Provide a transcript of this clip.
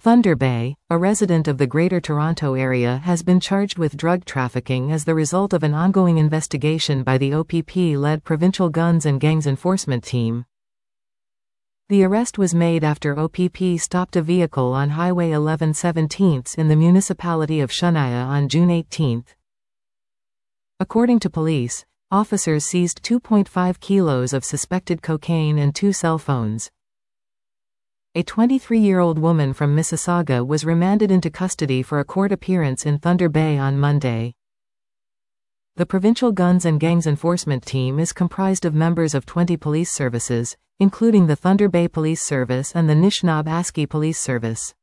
Thunder Bay, a resident of the Greater Toronto Area, has been charged with drug trafficking as the result of an ongoing investigation by the OPP-led Provincial Guns and Gangs Enforcement Team. The arrest was made after OPP stopped a vehicle on Highway 11/17 in the municipality of Shunaya on June 18. According to police, officers seized 2.5 kilos of suspected cocaine and 2 cell phones. A 23-year-old woman from Mississauga was remanded into custody for a court appearance in Thunder Bay on Monday. The Provincial Guns and Gangs Enforcement Team is comprised of members of 20 police services, including the Thunder Bay Police Service and the Nishnawbe-Aski Police Service.